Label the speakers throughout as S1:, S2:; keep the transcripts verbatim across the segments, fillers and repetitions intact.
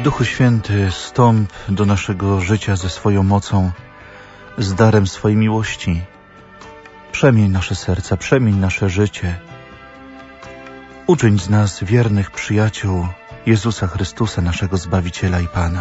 S1: Duchu Święty, stąp do naszego życia ze swoją mocą, z darem swojej miłości. Przemień nasze serca, przemień nasze życie. Uczyń z nas wiernych przyjaciół Jezusa Chrystusa, naszego Zbawiciela i Pana.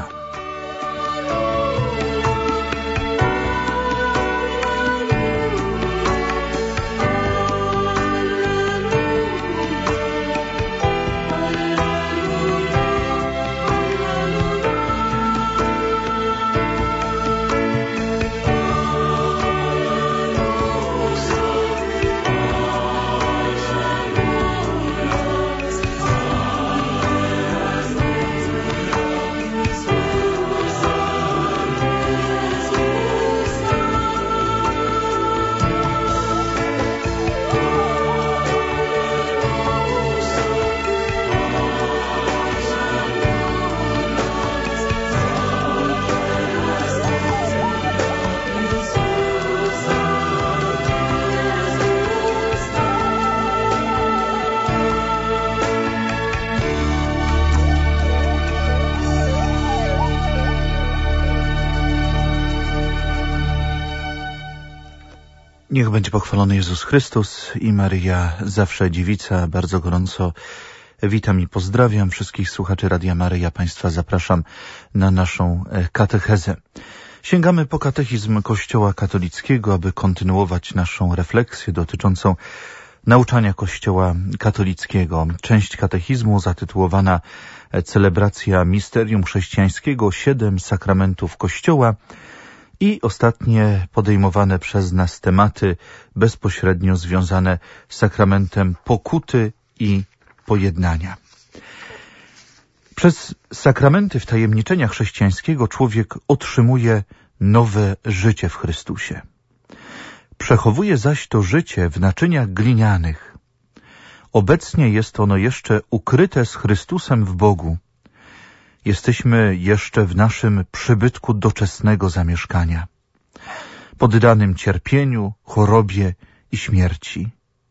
S1: Niech będzie pochwalony Jezus Chrystus i Maryja, zawsze dziewica. Bardzo gorąco witam i pozdrawiam wszystkich słuchaczy Radia Maryja. Państwa zapraszam na naszą katechezę. Sięgamy po katechizm Kościoła katolickiego, aby kontynuować naszą refleksję dotyczącą nauczania Kościoła katolickiego. Część katechizmu zatytułowana Celebracja Misterium Chrześcijańskiego, siedem sakramentów Kościoła i ostatnie podejmowane przez nas tematy bezpośrednio związane z sakramentem pokuty i pojednania. Przez sakramenty wtajemniczenia chrześcijańskiego człowiek otrzymuje nowe życie w Chrystusie. Przechowuje zaś to życie w naczyniach glinianych. Obecnie jest ono jeszcze ukryte z Chrystusem w Bogu. Jesteśmy jeszcze w naszym przybytku doczesnego zamieszkania, poddanym cierpieniu, chorobie i śmierci.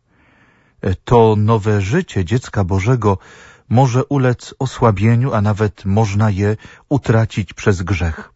S1: To nowe życie dziecka Bożego może ulec osłabieniu, a nawet można je utracić przez grzech.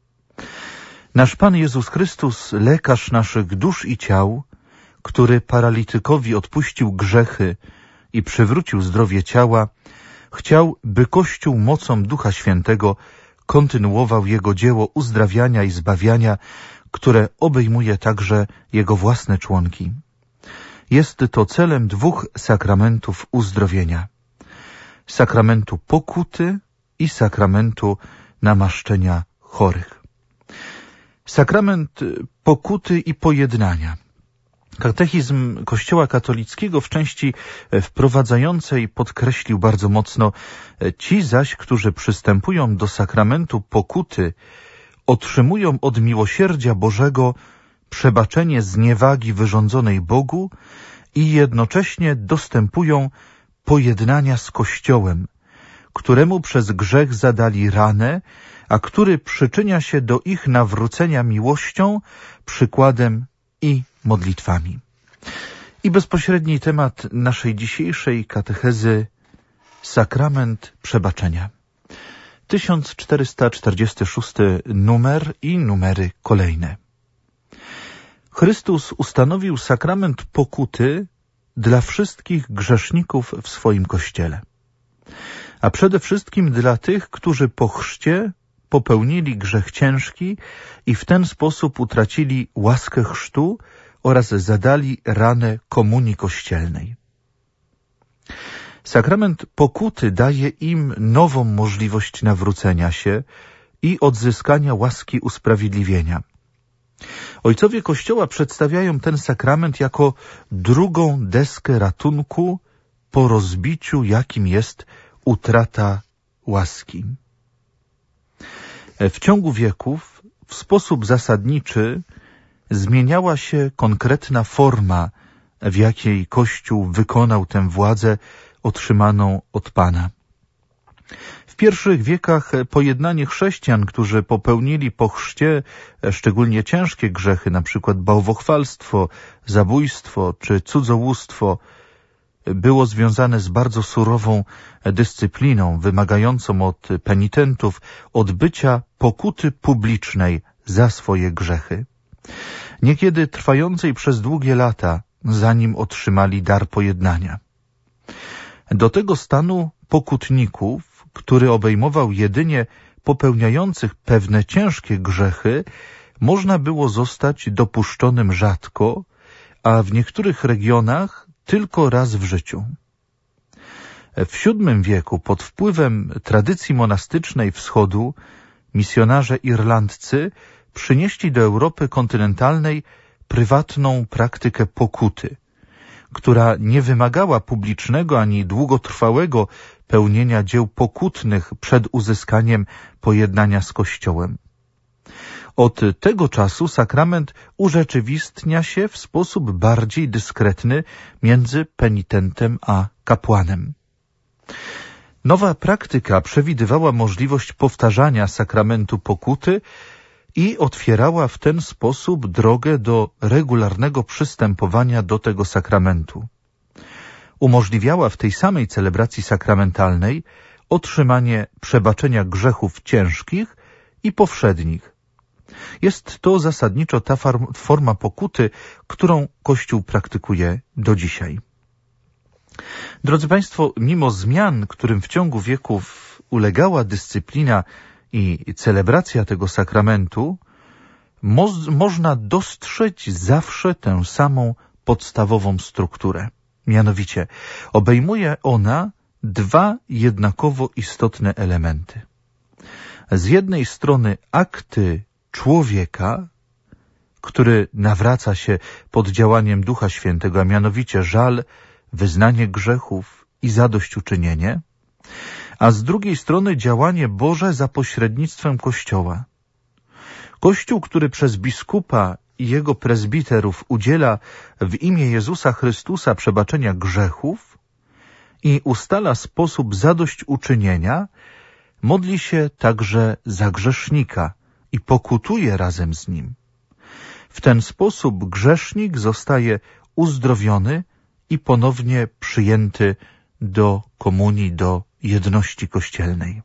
S1: Nasz Pan Jezus Chrystus, lekarz naszych dusz i ciał, który paralitykowi odpuścił grzechy i przywrócił zdrowie ciała, chciał, by Kościół mocą Ducha Świętego kontynuował jego dzieło uzdrawiania i zbawiania, które obejmuje także jego własne członki. Jest to celem dwóch sakramentów uzdrowienia. Sakramentu pokuty i sakramentu namaszczenia chorych. Sakrament pokuty i pojednania. Katechizm Kościoła katolickiego w części wprowadzającej podkreślił bardzo mocno: ci zaś, którzy przystępują do sakramentu pokuty, otrzymują od miłosierdzia Bożego przebaczenie zniewagi wyrządzonej Bogu i jednocześnie dostępują pojednania z Kościołem, któremu przez grzech zadali ranę, a który przyczynia się do ich nawrócenia miłością, przykładem i modlitwami. I bezpośredni temat naszej dzisiejszej katechezy: sakrament przebaczenia. tysiąc czterysta czterdziesty szósty numer i numery kolejne. Chrystus ustanowił sakrament pokuty dla wszystkich grzeszników w swoim Kościele, a przede wszystkim dla tych, którzy po chrzcie popełnili grzech ciężki i w ten sposób utracili łaskę chrztu oraz zadali ranę komunii kościelnej. Sakrament pokuty daje im nową możliwość nawrócenia się i odzyskania łaski usprawiedliwienia. Ojcowie Kościoła przedstawiają ten sakrament jako drugą deskę ratunku po rozbiciu, jakim jest utrata łaski. W ciągu wieków w sposób zasadniczy zmieniała się konkretna forma, w jakiej Kościół wykonał tę władzę otrzymaną od Pana. W pierwszych wiekach pojednanie chrześcijan, którzy popełnili po chrzcie szczególnie ciężkie grzechy, na przykład bałwochwalstwo, zabójstwo czy cudzołóstwo, było związane z bardzo surową dyscypliną, wymagającą od penitentów odbycia pokuty publicznej za swoje grzechy, niekiedy trwającej przez długie lata, zanim otrzymali dar pojednania. Do tego stanu pokutników, który obejmował jedynie popełniających pewne ciężkie grzechy, można było zostać dopuszczonym rzadko, a w niektórych regionach tylko raz w życiu. W siódmym wieku pod wpływem tradycji monastycznej wschodu misjonarze irlandzcy przynieśli do Europy kontynentalnej prywatną praktykę pokuty, która nie wymagała publicznego ani długotrwałego pełnienia dzieł pokutnych przed uzyskaniem pojednania z Kościołem. Od tego czasu sakrament urzeczywistnia się w sposób bardziej dyskretny między penitentem a kapłanem. Nowa praktyka przewidywała możliwość powtarzania sakramentu pokuty i otwierała w ten sposób drogę do regularnego przystępowania do tego sakramentu. Umożliwiała w tej samej celebracji sakramentalnej otrzymanie przebaczenia grzechów ciężkich i powszednich. Jest to zasadniczo ta forma pokuty, którą Kościół praktykuje do dzisiaj. Drodzy Państwo, mimo zmian, którym w ciągu wieków ulegała dyscyplina i celebracja tego sakramentu, mo można dostrzec zawsze tę samą podstawową strukturę. Mianowicie obejmuje ona dwa jednakowo istotne elementy. Z jednej strony akty człowieka, który nawraca się pod działaniem Ducha Świętego, a mianowicie żal, wyznanie grzechów i zadośćuczynienie, a z drugiej strony działanie Boże za pośrednictwem Kościoła. Kościół, który przez biskupa i jego prezbiterów udziela w imię Jezusa Chrystusa przebaczenia grzechów i ustala sposób zadośćuczynienia, modli się także za grzesznika i pokutuje razem z nim. W ten sposób grzesznik zostaje uzdrowiony i ponownie przyjęty do komunii, do jedności kościelnej.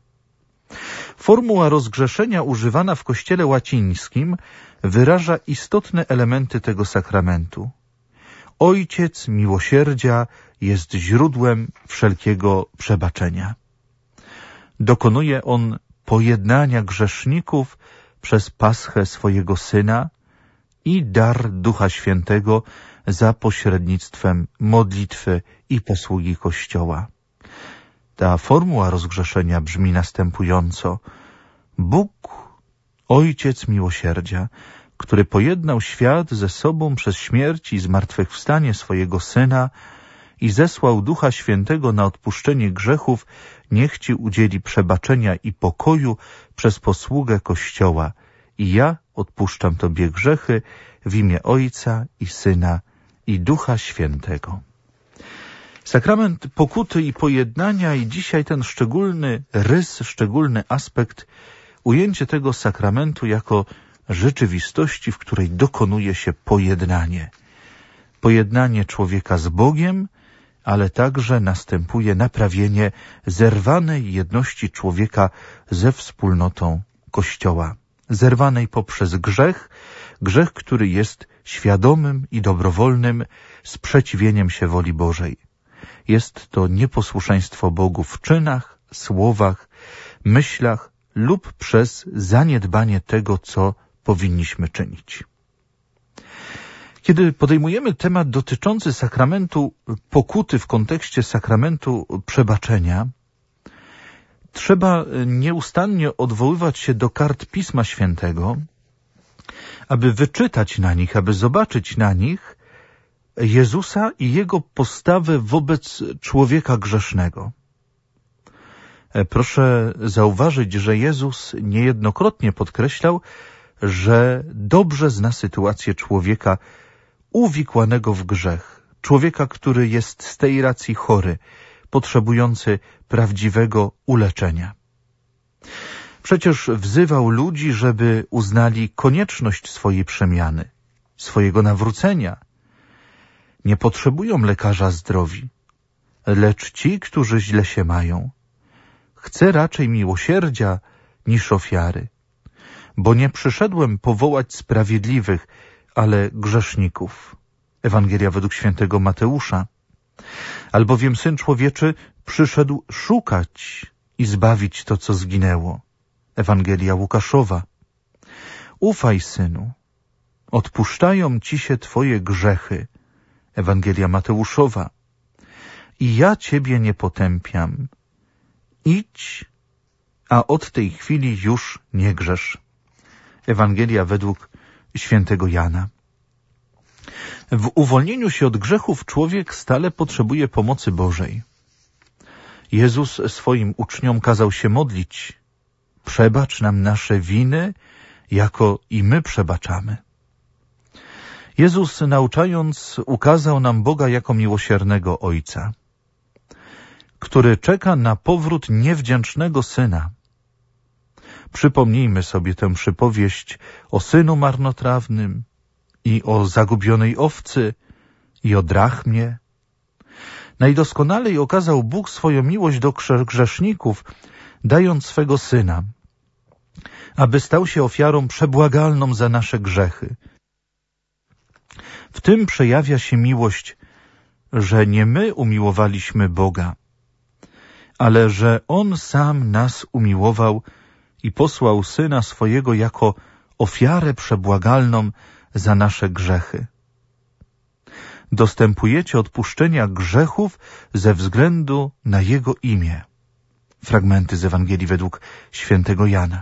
S1: Formuła rozgrzeszenia używana w Kościele łacińskim wyraża istotne elementy tego sakramentu. Ojciec miłosierdzia jest źródłem wszelkiego przebaczenia. Dokonuje on pojednania grzeszników przez paschę swojego Syna i dar Ducha Świętego za pośrednictwem modlitwy i posługi Kościoła. Ta formuła rozgrzeszenia brzmi następująco. Bóg, Ojciec miłosierdzia, który pojednał świat ze sobą przez śmierć i zmartwychwstanie swojego Syna i zesłał Ducha Świętego na odpuszczenie grzechów, niech Ci udzieli przebaczenia i pokoju przez posługę Kościoła. I ja odpuszczam Tobie grzechy w imię Ojca i Syna i Ducha Świętego. Sakrament pokuty i pojednania i dzisiaj ten szczególny rys, szczególny aspekt, ujęcie tego sakramentu jako rzeczywistości, w której dokonuje się pojednanie. Pojednanie człowieka z Bogiem, ale także następuje naprawienie zerwanej jedności człowieka ze wspólnotą Kościoła. Zerwanej poprzez grzech, grzech, który jest świadomym i dobrowolnym sprzeciwieniem się woli Bożej. Jest to nieposłuszeństwo Bogu w czynach, słowach, myślach lub przez zaniedbanie tego, co powinniśmy czynić. Kiedy podejmujemy temat dotyczący sakramentu pokuty w kontekście sakramentu przebaczenia, trzeba nieustannie odwoływać się do kart Pisma Świętego, aby wyczytać na nich, aby zobaczyć na nich Jezusa i Jego postawę wobec człowieka grzesznego. Proszę zauważyć, że Jezus niejednokrotnie podkreślał, że dobrze zna sytuację człowieka uwikłanego w grzech, człowieka, który jest z tej racji chory, potrzebujący prawdziwego uleczenia. Przecież wzywał ludzi, żeby uznali konieczność swojej przemiany, swojego nawrócenia. Nie potrzebują lekarza zdrowi, lecz ci, którzy źle się mają. Chcę raczej miłosierdzia niż ofiary, bo nie przyszedłem powołać sprawiedliwych, ale grzeszników. Ewangelia według świętego Mateusza. Albowiem Syn Człowieczy przyszedł szukać i zbawić to, co zginęło. Ewangelia Łukaszowa. Ufaj, Synu, odpuszczają ci się twoje grzechy. Ewangelia Mateuszowa. I ja ciebie nie potępiam. Idź, a od tej chwili już nie grzesz. Ewangelia według świętego Jana. W uwolnieniu się od grzechów człowiek stale potrzebuje pomocy Bożej. Jezus swoim uczniom kazał się modlić. Przebacz nam nasze winy, jako i my przebaczamy. Jezus, nauczając, ukazał nam Boga jako miłosiernego Ojca, który czeka na powrót niewdzięcznego Syna. Przypomnijmy sobie tę przypowieść o synu marnotrawnym i o zagubionej owcy i o drachmie. Najdoskonalej okazał Bóg swoją miłość do grzeszników, dając swego Syna, aby stał się ofiarą przebłagalną za nasze grzechy. W tym przejawia się miłość, że nie my umiłowaliśmy Boga, ale że On sam nas umiłował i posłał Syna swojego jako ofiarę przebłagalną za nasze grzechy. Dostępujecie odpuszczenia grzechów ze względu na Jego imię. Fragmenty z Ewangelii według świętego Jana.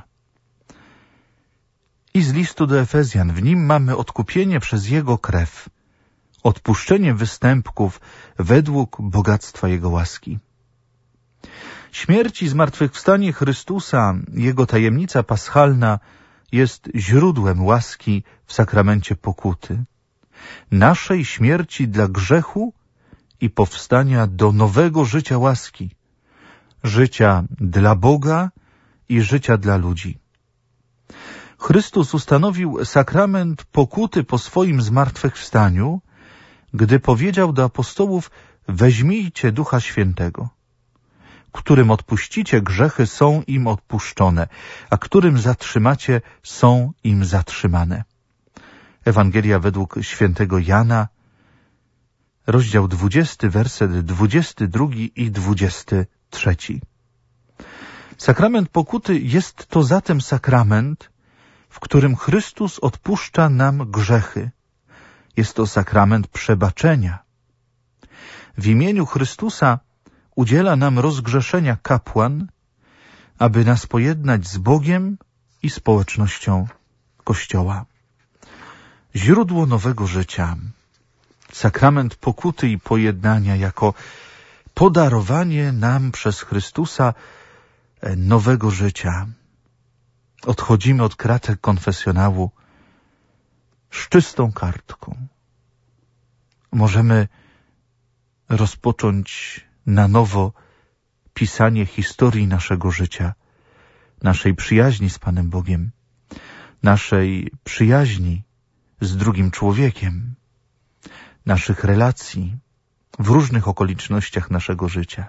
S1: I z listu do Efezjan. W nim mamy odkupienie przez Jego krew, odpuszczenie występków według bogactwa Jego łaski. Śmierć i zmartwychwstanie Chrystusa, Jego tajemnica paschalna, jest źródłem łaski w sakramencie pokuty, naszej śmierci dla grzechu i powstania do nowego życia łaski, życia dla Boga i życia dla ludzi. Chrystus ustanowił sakrament pokuty po swoim zmartwychwstaniu, gdy powiedział do apostołów: weźmijcie Ducha Świętego. Którym odpuścicie grzechy, są im odpuszczone, a którym zatrzymacie, są im zatrzymane. Ewangelia według świętego Jana, rozdział dwudziesty, werset dwudziesty drugi i dwudziesty trzeci. Sakrament pokuty jest to zatem sakrament, w którym Chrystus odpuszcza nam grzechy. Jest to sakrament przebaczenia. W imieniu Chrystusa udziela nam rozgrzeszenia kapłan, aby nas pojednać z Bogiem i społecznością Kościoła. Źródło nowego życia. Sakrament pokuty i pojednania jako podarowanie nam przez Chrystusa nowego życia. Odchodzimy od kratek konfesjonału z czystą kartką. Możemy rozpocząć na nowo pisanie historii naszego życia, naszej przyjaźni z Panem Bogiem, naszej przyjaźni z drugim człowiekiem, naszych relacji w różnych okolicznościach naszego życia.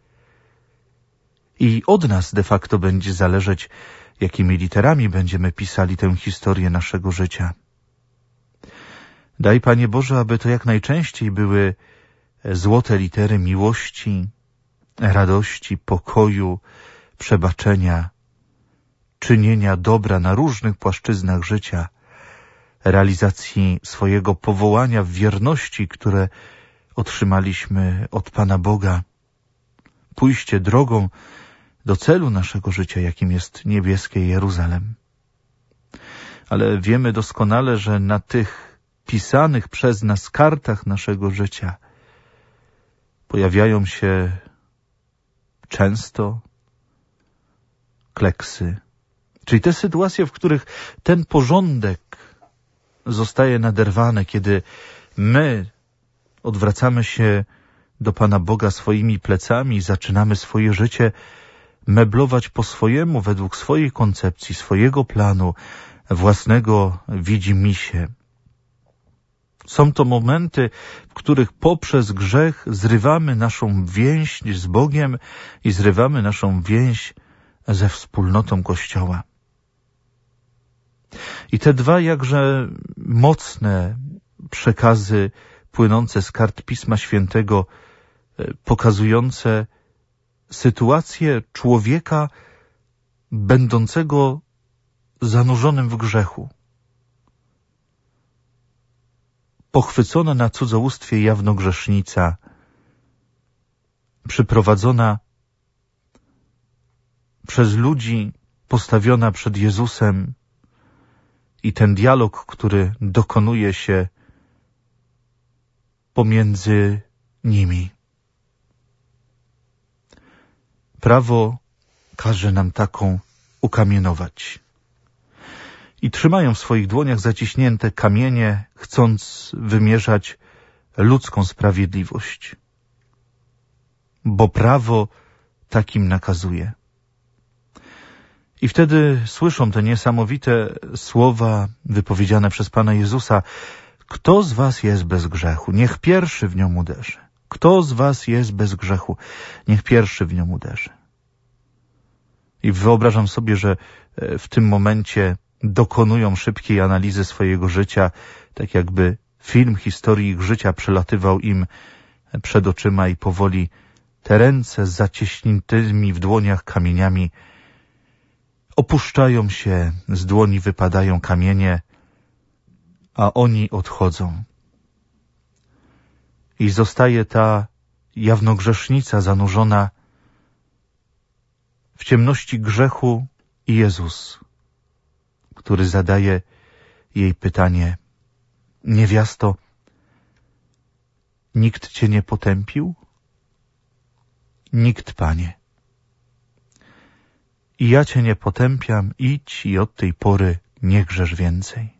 S1: I od nas de facto będzie zależeć, jakimi literami będziemy pisali tę historię naszego życia. Daj, Panie Boże, aby to jak najczęściej były złote litery miłości, radości, pokoju, przebaczenia, czynienia dobra na różnych płaszczyznach życia, realizacji swojego powołania w wierności, które otrzymaliśmy od Pana Boga, pójście drogą do celu naszego życia, jakim jest niebieskie Jeruzalem. Ale wiemy doskonale, że na tych pisanych przez nas kartach naszego życia pojawiają się często kleksy, czyli te sytuacje, w których ten porządek zostaje naderwany, kiedy my odwracamy się do Pana Boga swoimi plecami i zaczynamy swoje życie meblować po swojemu, według swojej koncepcji, swojego planu, własnego widzimisię. Są to momenty, w których poprzez grzech zrywamy naszą więź z Bogiem i zrywamy naszą więź ze wspólnotą Kościoła. I te dwa jakże mocne przekazy płynące z kart Pisma Świętego, pokazujące sytuację człowieka będącego zanurzonym w grzechu. Pochwycona na cudzołóstwie jawnogrzesznica, przyprowadzona przez ludzi, postawiona przed Jezusem i ten dialog, który dokonuje się pomiędzy nimi. Prawo każe nam taką ukamienować. I trzymają w swoich dłoniach zaciśnięte kamienie, chcąc wymierzać ludzką sprawiedliwość. Bo prawo takim nakazuje. I wtedy słyszą te niesamowite słowa wypowiedziane przez Pana Jezusa: kto z was jest bez grzechu? Niech pierwszy w nią uderzy. Kto z was jest bez grzechu? Niech pierwszy w nią uderzy. I wyobrażam sobie, że w tym momencie dokonują szybkiej analizy swojego życia, tak jakby film historii ich życia przelatywał im przed oczyma i powoli te ręce z zaciśniętymi w dłoniach kamieniami opuszczają się, z dłoni wypadają kamienie, a oni odchodzą. I zostaje ta jawnogrzesznica zanurzona w ciemności grzechu i Jezus, który zadaje jej pytanie: niewiasto, nikt cię nie potępił? Nikt, Panie. I ja cię nie potępiam, idź i od tej pory nie grzesz więcej.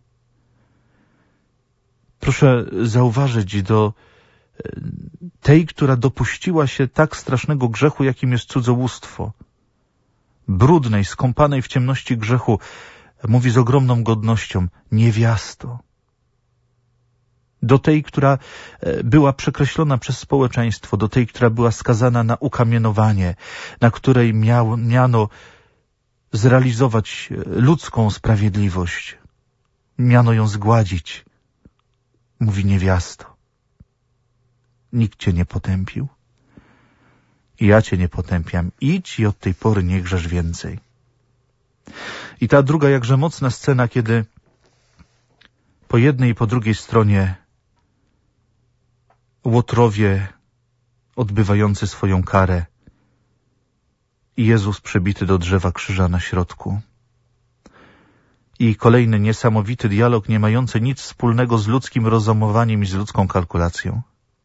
S1: Proszę zauważyć, do tej, która dopuściła się tak strasznego grzechu, jakim jest cudzołóstwo, brudnej, skąpanej w ciemności grzechu, mówi z ogromną godnością: niewiasto. Do tej, która była przekreślona przez społeczeństwo, do tej, która była skazana na ukamienowanie, na której miał, miano zrealizować ludzką sprawiedliwość, miano ją zgładzić, mówi: niewiasto, nikt cię nie potępił i ja cię nie potępiam, idź i od tej pory nie grzesz więcej. I ta druga jakże mocna scena, kiedy po jednej i po drugiej stronie łotrowie odbywający swoją karę i Jezus przybity do drzewa krzyża na środku. I kolejny niesamowity dialog, nie mający nic wspólnego z ludzkim rozumowaniem i z ludzką kalkulacją.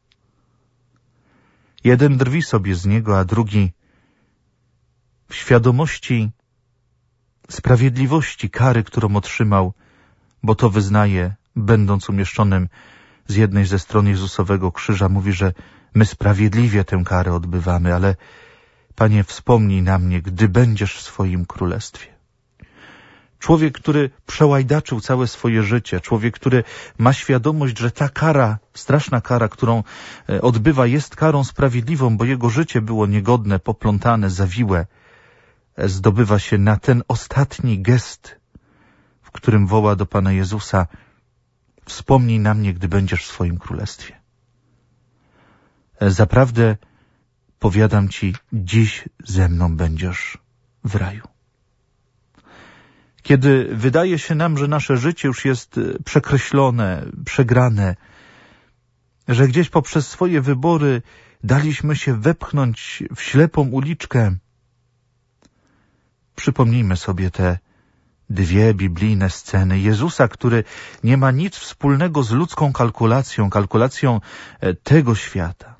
S1: Jeden drwi sobie z niego, a drugi w świadomości sprawiedliwości kary, którą otrzymał, bo to wyznaje, będąc umieszczonym z jednej ze stron Jezusowego krzyża, mówi, że my sprawiedliwie tę karę odbywamy, ale Panie, wspomnij na mnie, gdy będziesz w swoim królestwie. Człowiek, który przełajdaczył całe swoje życie, człowiek, który ma świadomość, że ta kara, straszna kara, którą odbywa, jest karą sprawiedliwą, bo jego życie było niegodne, poplątane, zawiłe, zdobywa się na ten ostatni gest, w którym woła do Pana Jezusa: wspomnij na mnie, gdy będziesz w swoim królestwie. Zaprawdę powiadam Ci, dziś ze mną będziesz w raju. Kiedy wydaje się nam, że nasze życie już jest przekreślone, przegrane, że gdzieś poprzez swoje wybory daliśmy się wepchnąć w ślepą uliczkę, przypomnijmy sobie te dwie biblijne sceny Jezusa, który nie ma nic wspólnego z ludzką kalkulacją, kalkulacją tego świata.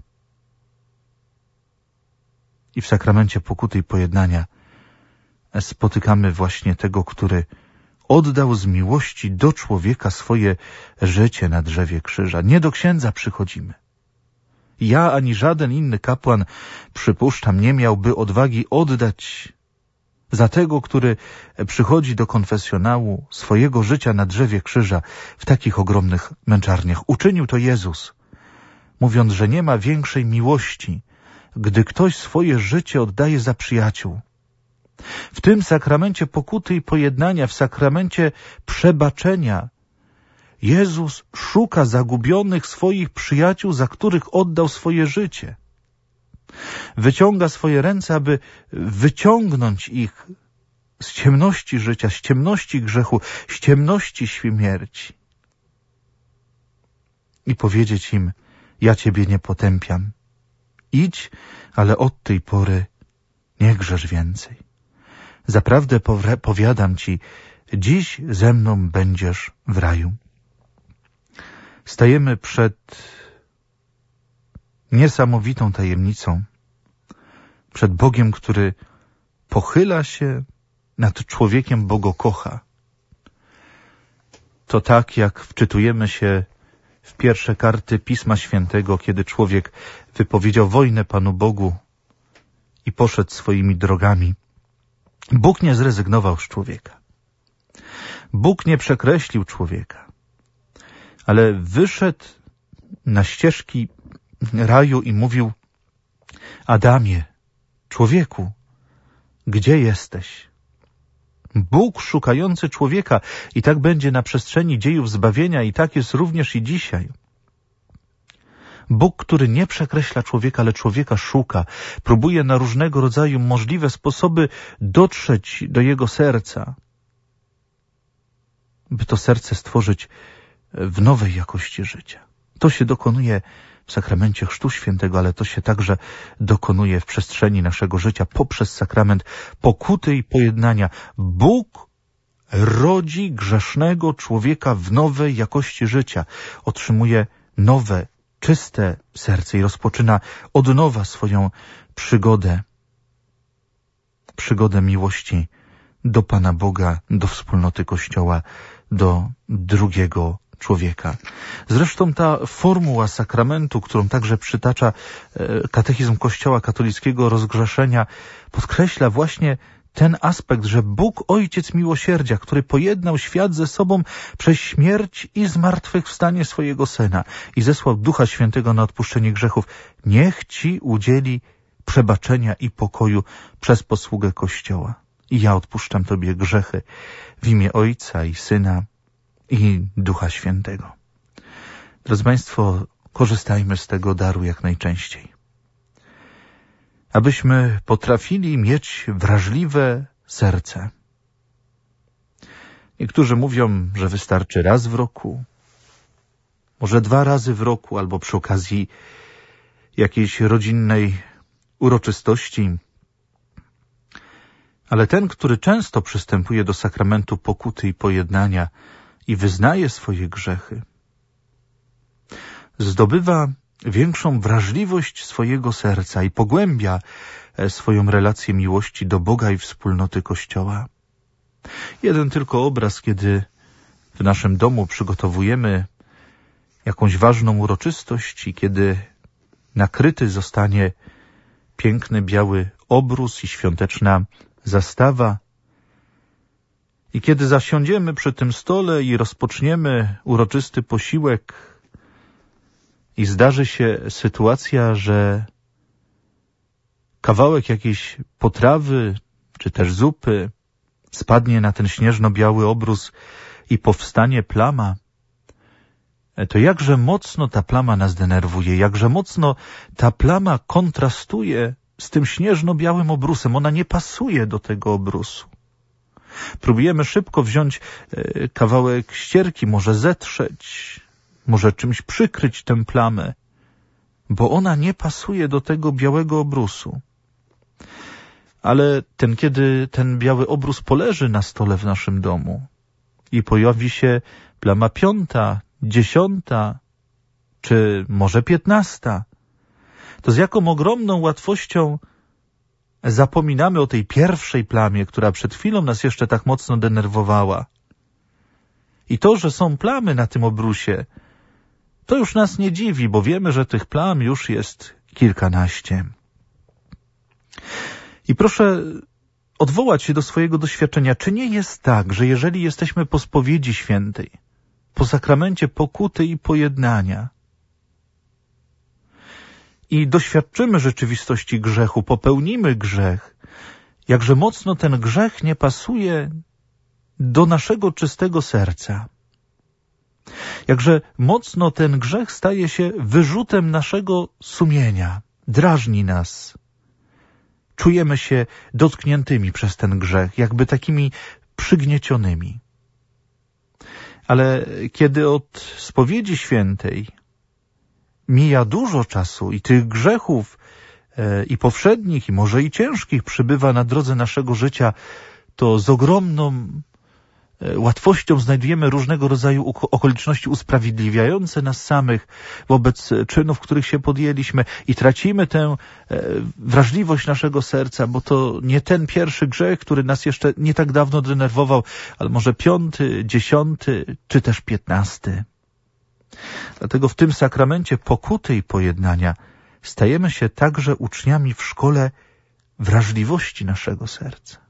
S1: I w sakramencie pokuty i pojednania spotykamy właśnie tego, który oddał z miłości do człowieka swoje życie na drzewie krzyża. Nie do księdza przychodzimy. Ja ani żaden inny kapłan, przypuszczam, nie miałby odwagi oddać za tego, który przychodzi do konfesjonału swojego życia na drzewie krzyża w takich ogromnych męczarniach. Uczynił to Jezus, mówiąc, że nie ma większej miłości, gdy ktoś swoje życie oddaje za przyjaciół. W tym sakramencie pokuty i pojednania, w sakramencie przebaczenia, Jezus szuka zagubionych swoich przyjaciół, za których oddał swoje życie. Wyciąga swoje ręce, aby wyciągnąć ich z ciemności życia, z ciemności grzechu, z ciemności śmierci. I powiedzieć im, ja Ciebie nie potępiam. Idź, ale od tej pory nie grzesz więcej. Zaprawdę powiadam Ci, dziś ze mną będziesz w raju. Stajemy przed niesamowitą tajemnicą, przed Bogiem, który pochyla się nad człowiekiem, bo go kocha. To tak, jak wczytujemy się w pierwsze karty Pisma Świętego, kiedy człowiek wypowiedział wojnę Panu Bogu i poszedł swoimi drogami. Bóg nie zrezygnował z człowieka. Bóg nie przekreślił człowieka, ale wyszedł na ścieżki raju i mówił: Adamie, człowieku, gdzie jesteś? Bóg szukający człowieka, i tak będzie na przestrzeni dziejów zbawienia, i tak jest również i dzisiaj. Bóg, który nie przekreśla człowieka, ale człowieka szuka, próbuje na różnego rodzaju możliwe sposoby dotrzeć do jego serca, by to serce stworzyć w nowej jakości życia. To się dokonuje w sakramencie Chrztu Świętego, ale to się także dokonuje w przestrzeni naszego życia poprzez sakrament pokuty i pojednania. Bóg rodzi grzesznego człowieka w nowej jakości życia. Otrzymuje nowe, czyste serce i rozpoczyna od nowa swoją przygodę. Przygodę miłości do Pana Boga, do wspólnoty Kościoła, do drugiego człowieka. Zresztą ta formuła sakramentu, którą także przytacza katechizm Kościoła katolickiego, rozgrzeszenia, podkreśla właśnie ten aspekt, że Bóg, Ojciec miłosierdzia, który pojednał świat ze sobą przez śmierć i zmartwychwstanie swojego Syna i zesłał Ducha Świętego na odpuszczenie grzechów, niech Ci udzieli przebaczenia i pokoju przez posługę Kościoła. I ja odpuszczam Tobie grzechy w imię Ojca i Syna i Ducha Świętego. Drodzy Państwo, korzystajmy z tego daru jak najczęściej. Abyśmy potrafili mieć wrażliwe serce. Niektórzy mówią, że wystarczy raz w roku, może dwa razy w roku, albo przy okazji jakiejś rodzinnej uroczystości. Ale ten, który często przystępuje do sakramentu pokuty i pojednania i wyznaje swoje grzechy, zdobywa większą wrażliwość swojego serca i pogłębia swoją relację miłości do Boga i wspólnoty Kościoła. Jeden tylko obraz, kiedy w naszym domu przygotowujemy jakąś ważną uroczystość i kiedy nakryty zostanie piękny biały obrus i świąteczna zastawa, i kiedy zasiądziemy przy tym stole i rozpoczniemy uroczysty posiłek i zdarzy się sytuacja, że kawałek jakiejś potrawy czy też zupy spadnie na ten śnieżno-biały obrus i powstanie plama, to jakże mocno ta plama nas denerwuje, jakże mocno ta plama kontrastuje z tym śnieżno-białym obrusem. Ona nie pasuje do tego obrusu. Próbujemy szybko wziąć kawałek ścierki, może zetrzeć, może czymś przykryć tę plamę, bo ona nie pasuje do tego białego obrusu. Ale ten, kiedy ten biały obrus poleży na stole w naszym domu i pojawi się plama piąta, dziesiąta, czy może piętnasta, to z jaką ogromną łatwością zapominamy o tej pierwszej plamie, która przed chwilą nas jeszcze tak mocno denerwowała. I to, że są plamy na tym obrusie, to już nas nie dziwi, bo wiemy, że tych plam już jest kilkanaście. I proszę odwołać się do swojego doświadczenia. Czy nie jest tak, że jeżeli jesteśmy po spowiedzi świętej, po sakramencie pokuty i pojednania i doświadczymy rzeczywistości grzechu, popełnimy grzech, jakże mocno ten grzech nie pasuje do naszego czystego serca. Jakże mocno ten grzech staje się wyrzutem naszego sumienia, drażni nas. Czujemy się dotkniętymi przez ten grzech, jakby takimi przygniecionymi. Ale kiedy od spowiedzi świętej mija dużo czasu i tych grzechów e, i powszednich, i może i ciężkich przybywa na drodze naszego życia, to z ogromną łatwością znajdujemy różnego rodzaju okoliczności usprawiedliwiające nas samych wobec czynów, których się podjęliśmy i tracimy tę wrażliwość naszego serca, bo to nie ten pierwszy grzech, który nas jeszcze nie tak dawno denerwował, ale może piąty, dziesiąty, czy też piętnasty. Dlatego w tym sakramencie pokuty i pojednania stajemy się także uczniami w szkole wrażliwości naszego serca.